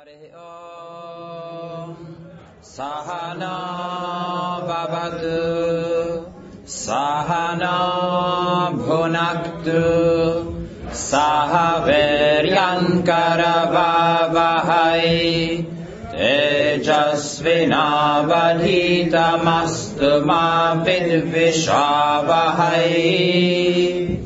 Hare Om Sahana Bhavatu Sahana Bhunaktu Sahaviryankaravavahai Tejasvinavadhitamastu ma vidvishavahai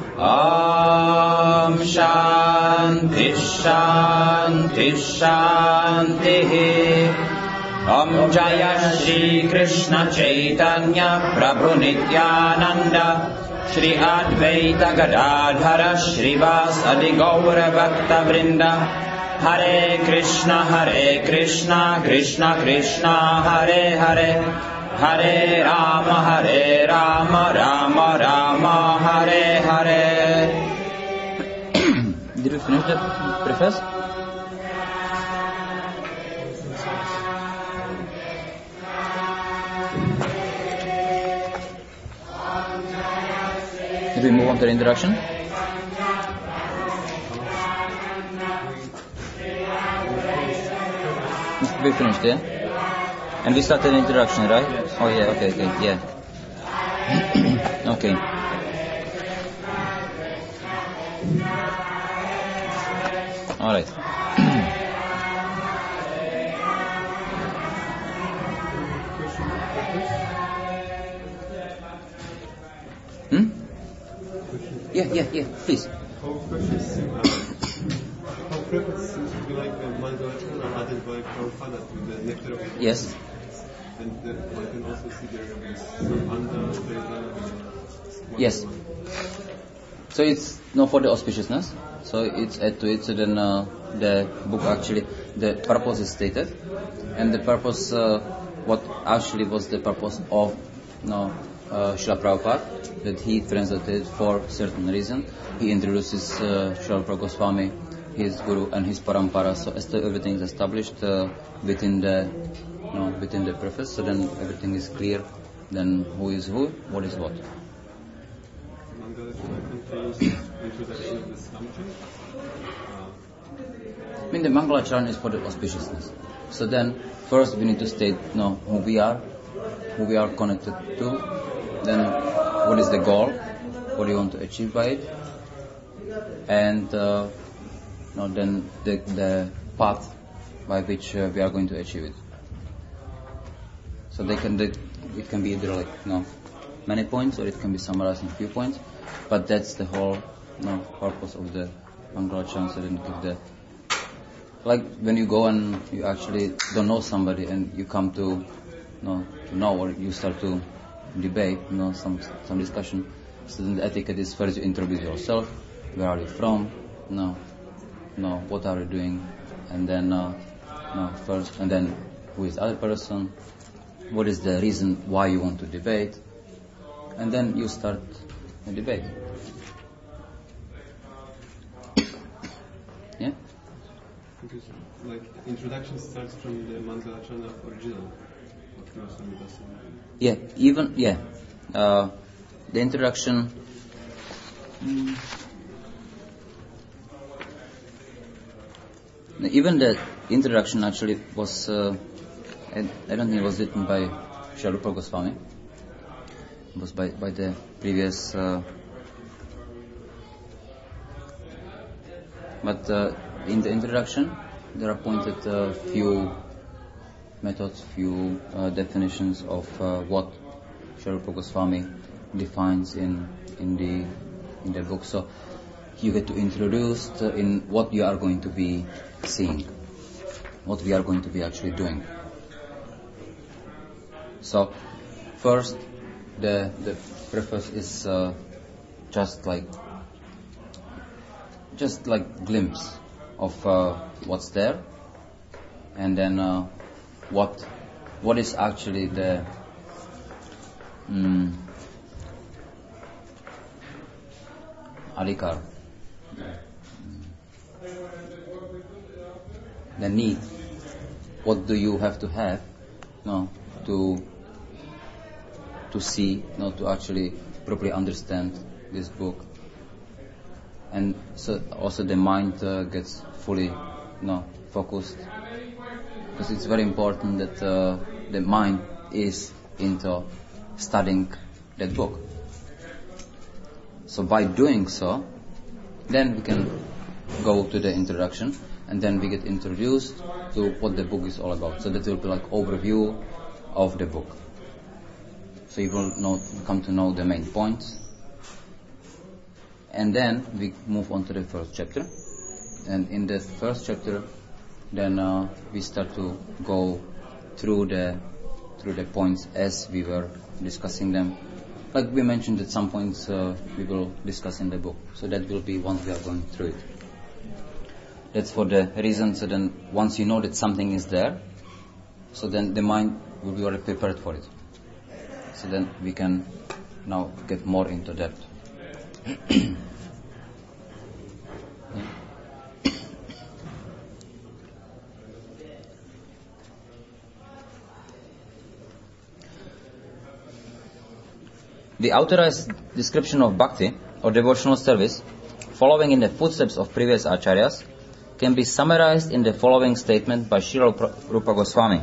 Om Shanti Shanti Shanti Om Jaya Shri Krishna Chaitanya Prabhu Nityananda Shri Advaita Gadadhara Shrivasadi Gaura Bhakta Vrinda Hare Krishna Krishna Krishna Hare Hare Hare Rama Rama Rama Hare Hare. Did we finish the preface? Did we move on to the introduction? We finished, yeah? And we started the introduction, right? Oh yeah, okay, yeah. Okay. Alright. Yeah, please. How precious seems to be like the Mangalacharna added by Prabhupada to the Nectar of Devotion. Yes. And one can also see there is Anda, Yes. So it's not for the auspiciousness. So it's add to it. So then the book actually, the purpose is stated. And the purpose, what actually was the purpose of Srila Prabhupada, that he translated for certain reason. He introduces Srila Prabhupada Goswami, his guru and his parampara. So everything is established within the preface. So then everything is clear. Then who is who, what is what. Mangalacharna contains the introduction of the subject. I mean, the Mangalacharna is for the auspiciousness. So then, first we need to state who we are connected to. Then, what is the goal? What do you want to achieve by it? And then the path by which we are going to achieve it. So it can be either many points, or it can be summarized in a few points. But that's the whole purpose of the Mangalacharna. So then give the when you go and you actually don't know somebody and you come to know, or you start to debate, some discussion. So then the etiquette is first you introduce yourself. Where are you from? What are you doing? And then first, and then who is the other person? What is the reason why you want to debate? And then you start a debate. Yeah? Because introduction starts from the Mangalacharna original. Yeah, the introduction. Even the introduction actually was, I don't think it was written by Srila Rupa Goswami. It was by the previous. But in the introduction, there are pointed few methods, few definitions of what Srila Rupa Goswami defines in the book. So you get to introduce in what you are going to be seeing, what we are going to be actually doing. So first, the preface is just like glimpse of what's there, and then what is actually the adhikar, the need. What do you have to have to see, to actually properly understand this book? And so also the mind gets fully focused, because it's very important that the mind is into studying that book. So by doing so, then we can go to the introduction, and then we get introduced to what the book is all about. So that will be like overview of the book. So you will come to know the main points. And then we move on to the first chapter. And in the first chapter, then we start to go through the points as we were discussing them. Like we mentioned at some points we will discuss in the book. So that will be once we are going through it. That's for the reason. So then once you know that something is there, so then the mind will be already prepared for it. So then we can now get more into depth. The authorized description of bhakti or devotional service, following in the footsteps of previous acharyas, can be summarized in the following statement by Srila Rupa Goswami.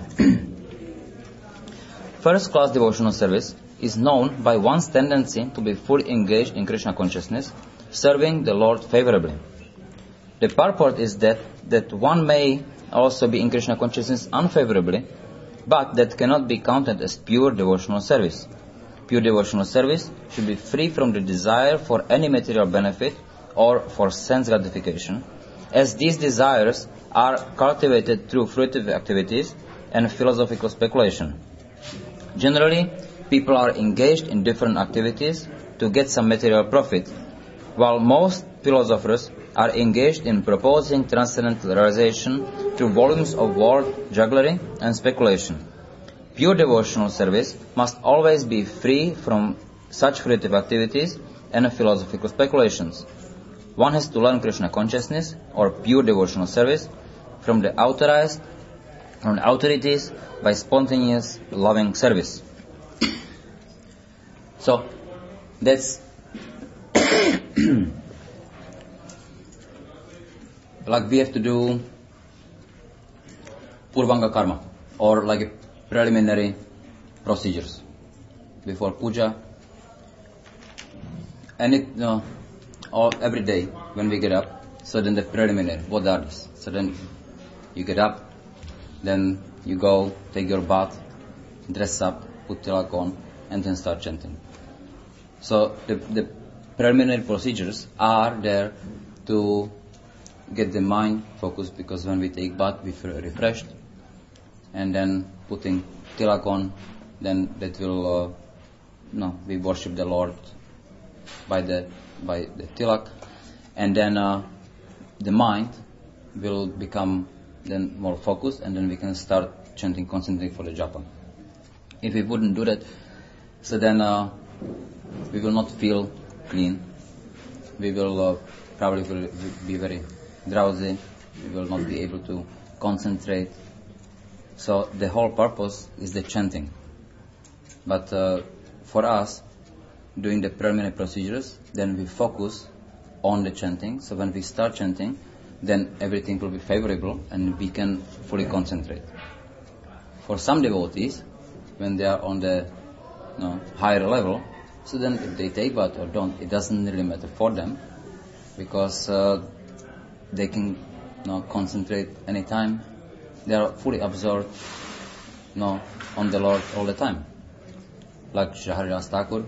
First-class devotional service is known by one's tendency to be fully engaged in Krishna consciousness, serving the Lord favorably. The purport is that one may also be in Krishna consciousness unfavorably, but that cannot be counted as pure devotional service. Pure devotional service should be free from the desire for any material benefit or for sense gratification, as these desires are cultivated through fruitive activities and philosophical speculation. Generally, people are engaged in different activities to get some material profit, while most philosophers are engaged in proposing transcendental realization through volumes of world jugglery and speculation. Pure devotional service must always be free from such fruitive activities and philosophical speculations. One has to learn Krishna consciousness or pure devotional service from the authorities by spontaneous loving service. So that's like we have to do Purvanga karma, or like a preliminary procedures before puja, and every day when we get up. So then the preliminary, what are these? So then you get up, then you go take your bath, dress up, put tilak on, and then start chanting. So the preliminary procedures are there to get the mind focused, because when we take bath we feel refreshed, and then putting tilak on, then that will we worship the Lord by the tilak, and then the mind will become then more focused, and then we can start chanting, concentrating for the japa. If we wouldn't do that, so then we will not feel clean. We will probably be very drowsy. We will not be able to concentrate. So the whole purpose is the chanting. But for us, doing the preliminary procedures, then we focus on the chanting. So when we start chanting, then everything will be favorable and we can fully concentrate. For some devotees, when they are on the higher level, so then if they take bath or don't, it doesn't really matter for them, because they can concentrate anytime. They are fully absorbed on the Lord all the time. Like Shri Haridas Thakur,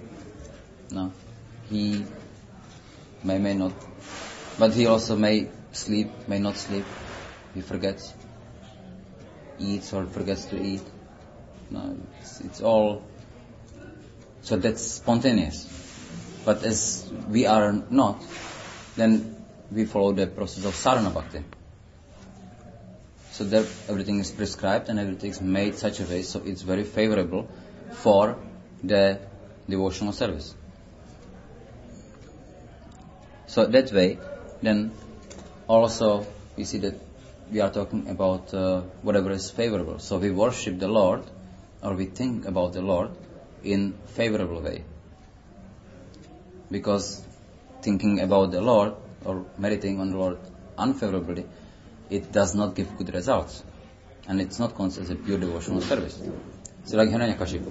he may not, but he also may sleep, may not sleep. He forgets, eats or forgets to eat. It's all, so that's spontaneous. But as we are not, then we follow the process of sadhana bhakti. So that everything is prescribed and everything is made such a way so it's very favorable for the devotional service. So that way, then also we see that we are talking about whatever is favorable. So we worship the Lord, or we think about the Lord in favorable way. Because thinking about the Lord or meditating on the Lord unfavorably it does not give good results. And it's not considered as a pure devotional service. So like Hiranyakashipu.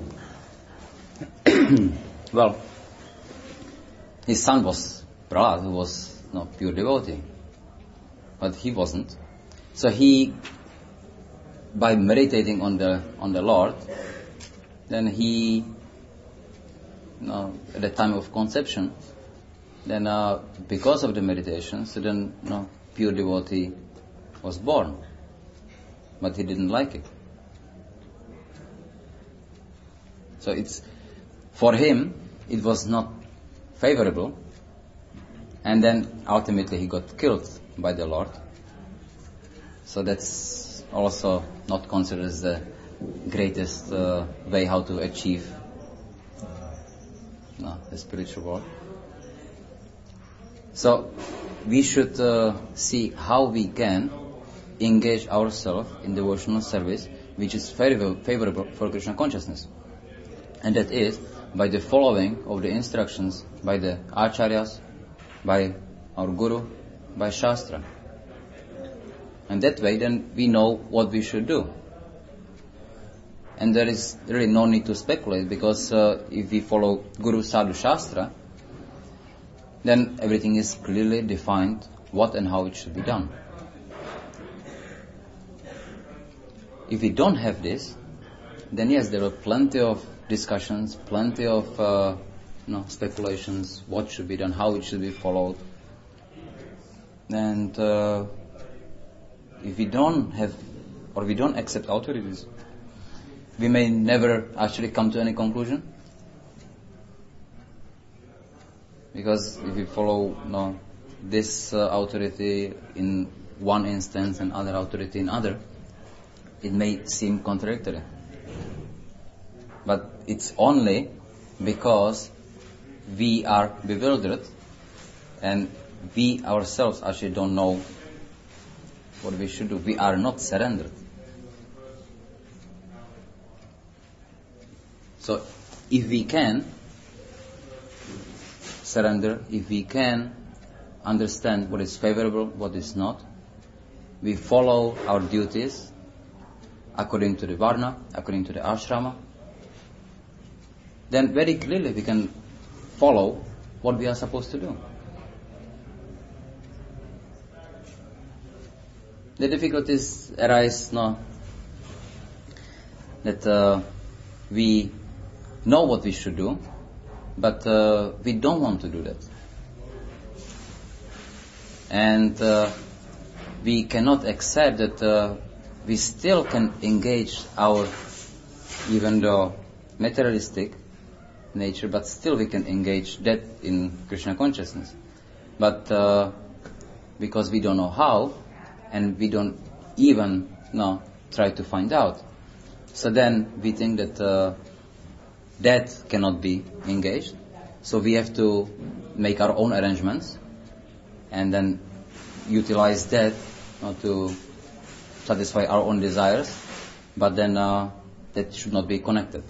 Well, his son was Prahlad, who was not pure devotee. But he wasn't. So he, by meditating on the Lord, then he, at the time of conception, then because of the meditation, so then pure devotee was born. But he didn't like it. So it's, for him, it was not favorable. And then ultimately he got killed by the Lord. So that's also not considered as the greatest way how to achieve the spiritual world. So we should see how we can engage ourselves in devotional service which is favorable for Krishna consciousness. And that is by the following of the instructions by the acharyas, by our guru, by Shastra. And that way then we know what we should do. And there is really no need to speculate, because if we follow Guru, Sadhu, Shastra, then everything is clearly defined what and how it should be done. If we don't have this, then yes, there are plenty of discussions, plenty of speculations, what should be done, how it should be followed. And if we don't have, or we don't accept authorities, we may never actually come to any conclusion. Because if we follow this authority in one instance and other authority in other, it may seem contradictory. But it's only because we are bewildered and we ourselves actually don't know what we should do. We are not surrendered. So if we can surrender, if we can understand what is favorable, what is not, we follow our duties according to the varna, according to the ashrama, then very clearly we can follow what we are supposed to do. The difficulties arise that we know what we should do, but we don't want to do that. And we cannot accept that we still can engage our, even though materialistic nature, but still we can engage that in Krishna consciousness. But because we don't know how, and we don't even try to find out, so then we think that that cannot be engaged. So we have to make our own arrangements and then utilize that to satisfy our own desires, but then that should not be connected.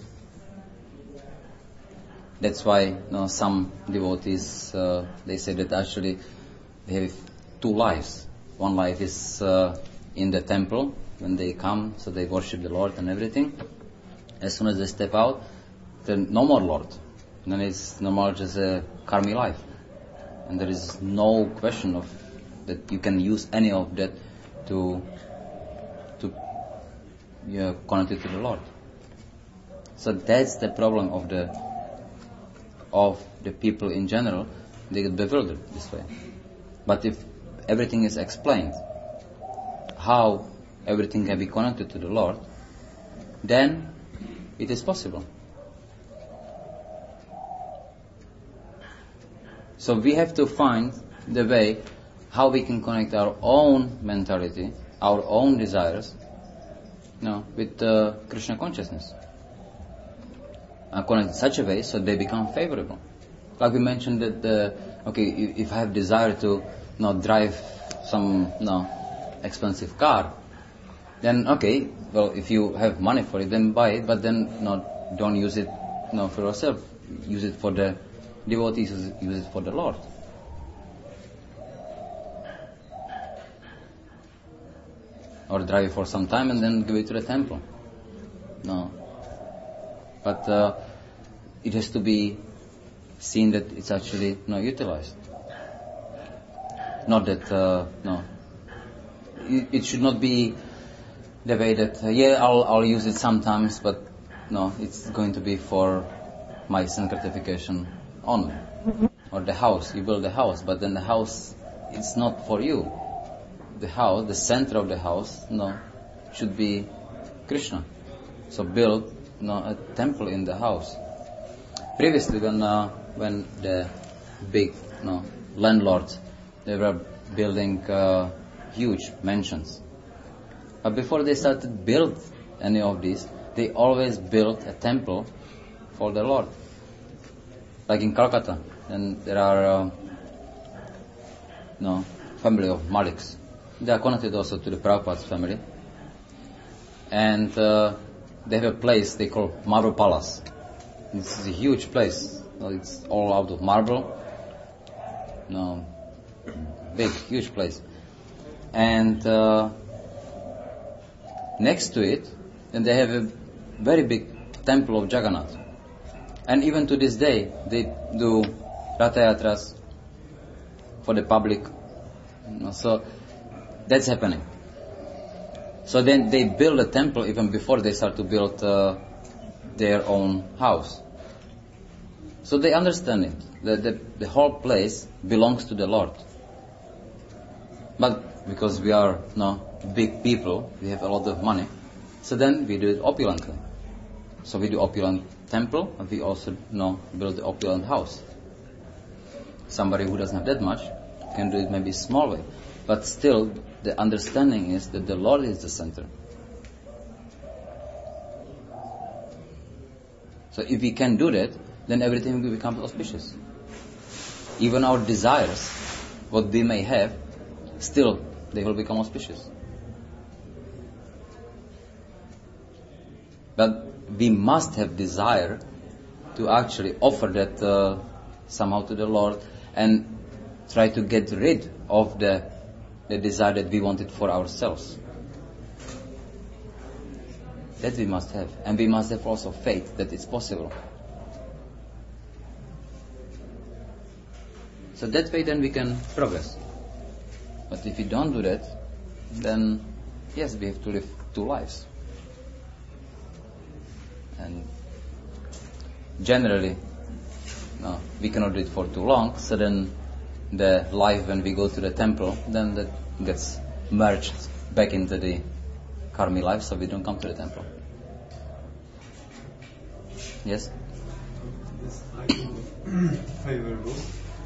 That's why some devotees they say that actually they have two lives. One life is in the temple when they come, so they worship the Lord and everything. As soon as they step out, then no more Lord. Then it's no more just a karmi life, and there is no question of that you can use any of that to connect it to the Lord. So that's the problem of the people in general. They get bewildered this way. But if everything is explained, how everything can be connected to the Lord, then it is possible. So we have to find the way how we can connect our own mentality, our own desires, with Krishna consciousness. Connect in such a way so they become favorable. Like we mentioned that, if I have desire to drive some expensive car, then if you have money for it, then buy it, but then don't use it for yourself. Use it for the devotees, use it for the Lord. or drive it for some time and then give it to the temple. No. But it has to be seen that it's actually utilized. Not that, it should not be the way that, I'll use it sometimes, but no, it's going to be for my sanctification only. Or the house, you build a house, but then the house, it's not for you. The house, the center of the house, should be Krishna. So build, a temple in the house. Previously, when the big, landlords, they were building huge mansions. But before they started build any of these, they always built a temple for the Lord. Like in Calcutta, and there are family of Maliks. They are connected also to the Prabhupada's family. And they have a place they call Marble Palace. This is a huge place. It's all out of marble. Big, huge place. And next to it, then they have a very big temple of Jagannath. And even to this day, they do Ratha-yatras for the public. So that's happening. So then they build a temple even before they start to build their own house. So they understand it, that the whole place belongs to the Lord. But because we are big people, we have a lot of money, so then we do it opulently. So we do opulent temple, and we also build the opulent house. Somebody who doesn't have that much can do it maybe small way, but still the understanding is that the Lord is the center. So if we can do that, then everything will become auspicious. Even our desires, what we may have, still they will become auspicious. But we must have desire to actually offer that somehow to the Lord and try to get rid of the desire that we want it for ourselves. That we must have. And we must have also faith that it's possible. So that way then we can progress. But if we don't do that, then yes, we have to live two lives. And generally, we cannot do it for too long, so then the life when we go to the temple, then that gets merged back into the karmi life, so we don't come to the temple. Yes? This idea of favorable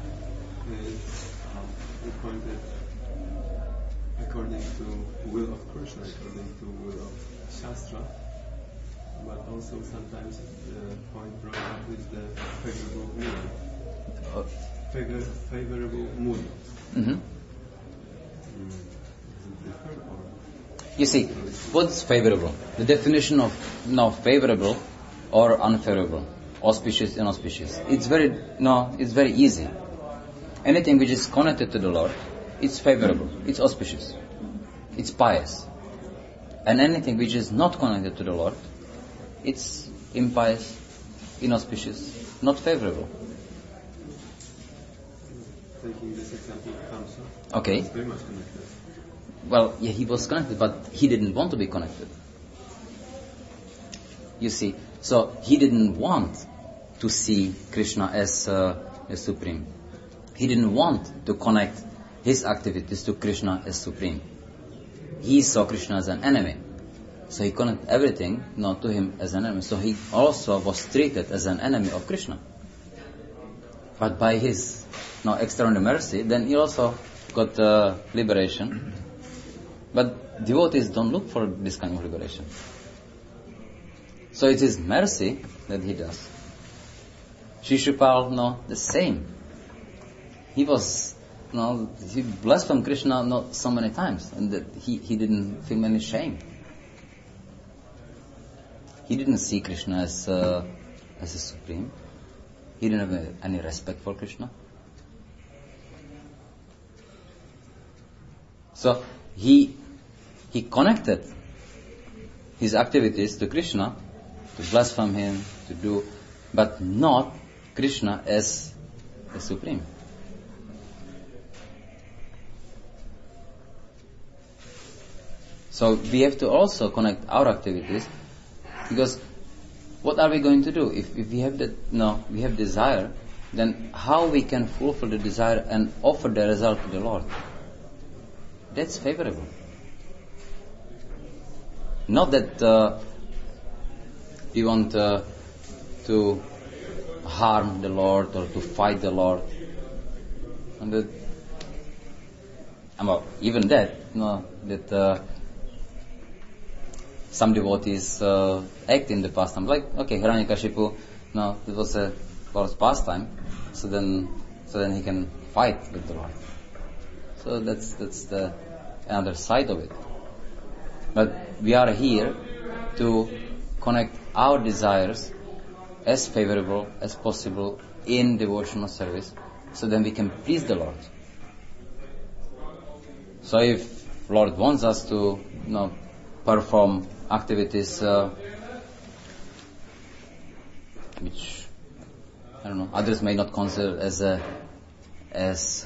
is pointed according to will of Krishna, according to will of Shastra, but also sometimes the point brought up is the favorable mood. Favorable mood. Mm-hmm. Is it different or? You see, what's favorable? The definition of favorable or unfavorable, auspicious, inauspicious. It's very easy. Anything which is connected to the Lord, it's favorable, it's auspicious, it's pious. And anything which is not connected to the Lord, it's impious, inauspicious, not favorable. Taking this example of Kamsa, Okay. it's very much connected. Well, yeah, he was connected, but he didn't want to be connected. You see, so he didn't want to see Krishna as supreme. He didn't want to connect his activities to Krishna as supreme. He saw Krishna as an enemy. So he connected everything to him as an enemy. So he also was treated as an enemy of Krishna. But by his extraordinary mercy, then he also got liberation. But devotees don't look for this kind of liberation. So it is mercy that he does. Shishupal, the same. He was, he blasphemed Krishna so many times, and that he didn't feel any shame. He didn't see Krishna as a supreme. He didn't have any respect for Krishna. So he he connected his activities to Krishna, to blaspheme him, to do, but not Krishna as the supreme. So we have to also connect our activities, because what are we going to do if we have we have desire? Then how we can fulfill the desire and offer the result to the Lord? That's favorable. Not that we want to harm the Lord or to fight the Lord. And even that, some devotees act in the pastime. Like, okay, Hiranyakashipu, it was a Lord's pastime, so then he can fight with the Lord. So that's the another side of it. But we are here to connect our desires as favorable as possible in devotional service, so then we can please the Lord. So if Lord wants us to perform activities which others may not consider as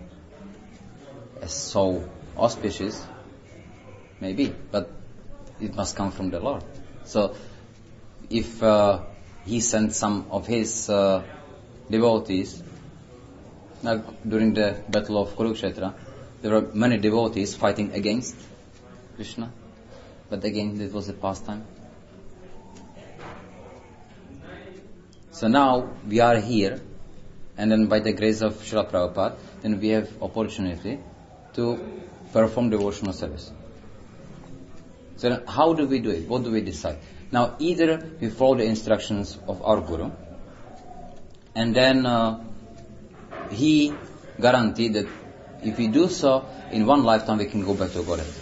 so auspicious, maybe, but it must come from the Lord. So if he sent some of his devotees, during the battle of Kurukshetra, there were many devotees fighting against Krishna, but again it was a pastime. So now we are here, and then by the grace of Srila Prabhupada, then we have opportunity to perform devotional service. So then how do we do it? What do we decide? Now either we follow the instructions of our Guru, and then he guaranteed that if we do so, in one lifetime we can go back to Godhead.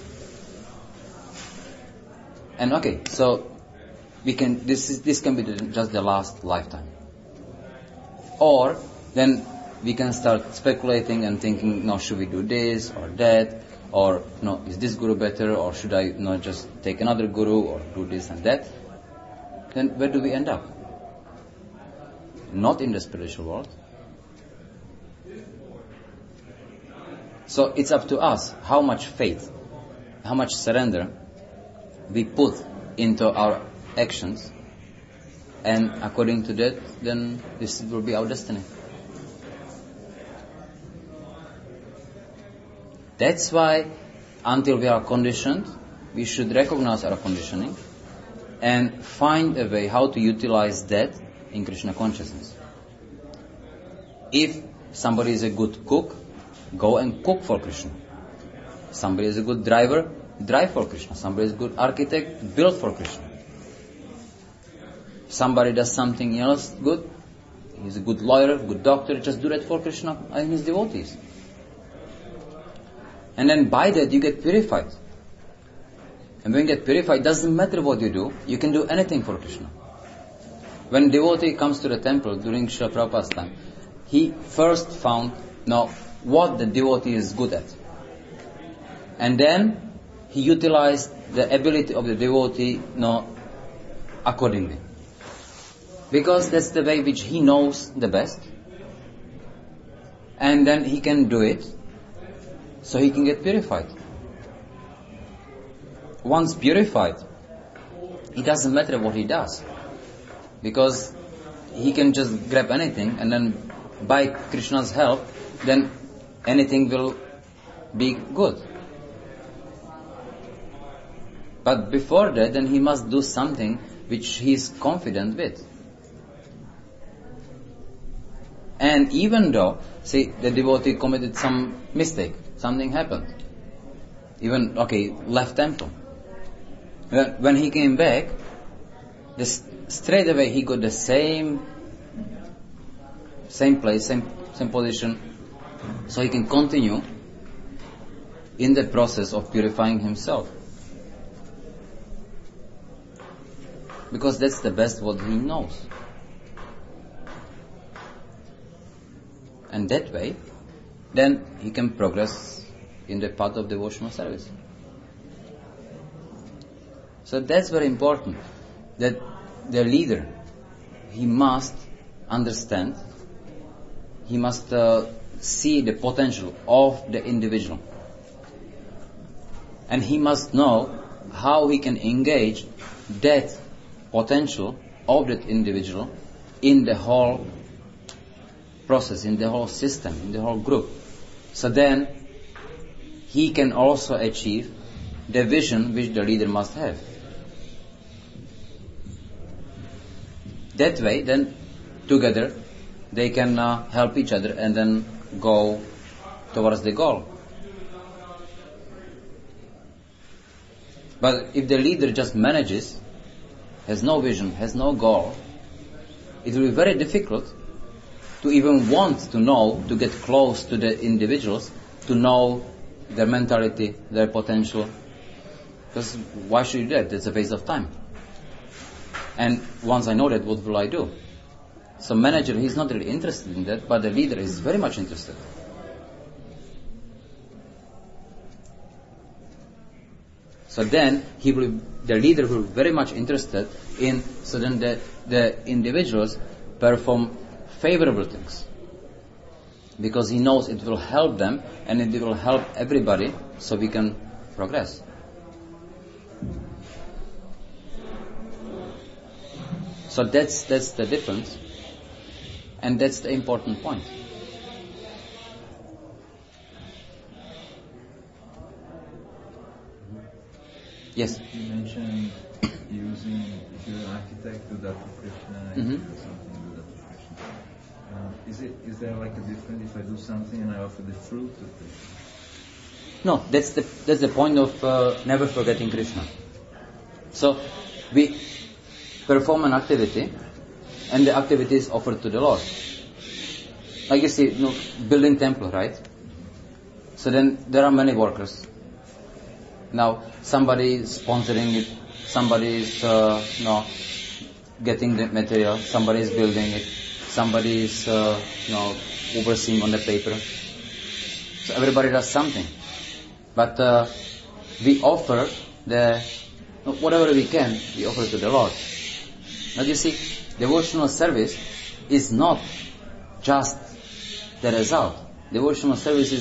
And okay, so we can. This can be just the last lifetime. Or then we can start speculating and thinking, should we do this or that, or is this guru better, or should I just take another guru or do this and that? Then where do we end up? Not in the spiritual world. So it's up to us how much faith, how much surrender we put into our actions, and according to that, then this will be our destiny. That's why, until we are conditioned, we should recognize our conditioning and find a way how to utilize that in Krishna consciousness. If somebody is a good cook, go and cook for Krishna. Somebody is a good driver, drive for Krishna. Somebody is a good architect, build for Krishna. Somebody does something else good, he's a good lawyer, good doctor, just do that for Krishna and his devotees. And then by that you get purified. And when you get purified, it doesn't matter what you do, you can do anything for Krishna. When devotee comes to the temple during Srila Prabhupada's time, he first found what the devotee is good at. And then he utilized the ability of the devotee accordingly. Because that's the way which he knows the best. And then he can do it, so he can get purified. Once purified, it doesn't matter what he does. Because he can just grab anything, and then by Krishna's help, then anything will be good. But before that, then he must do something which he is confident with. And even though, the devotee committed some mistake, something happened. Even, left temple. When he came back, straight away he got the same place, same position, so he can continue in the process of purifying himself. Because that's the best what he knows. And that way, then he can progress in the path of devotional service. So that's very important, that the leader, he must understand, he must see the potential of the individual. And he must know how he can engage that potential of that individual in the whole process, in the whole system, in the whole group. So then he can also achieve the vision which the leader must have. That way, then together they can help each other and then go towards the goal. But if the leader just manages, has no vision, has no goal, it will be very difficult to even want to know, to get close to the individuals, to know their mentality, their potential. Because why should you do that? It's a waste of time. And once I know that, what will I do? So manager, he's not really interested in that, but the leader is very much interested. So then the leader will be very much interested in, so then the individuals perform favorable things. Because he knows it will help them and it will help everybody so we can progress. So that's the difference, and that's the important point. Yes? You mentioned using, if you're an architect, do that to Krishna, if you do something, do that to Krishna. Is there like a difference if I do something and I offer the fruit to Krishna? No, that's the point of never forgetting Krishna. So we perform an activity, and the activity is offered to the Lord. Like you see, building temple, right? So then there are many workers. Now somebody is sponsoring it, somebody is getting the material, somebody is building it, somebody is overseeing on the paper. So everybody does something, but we offer whatever we can. We offer to the Lord. Now you see, devotional service is not just the result. Devotional service is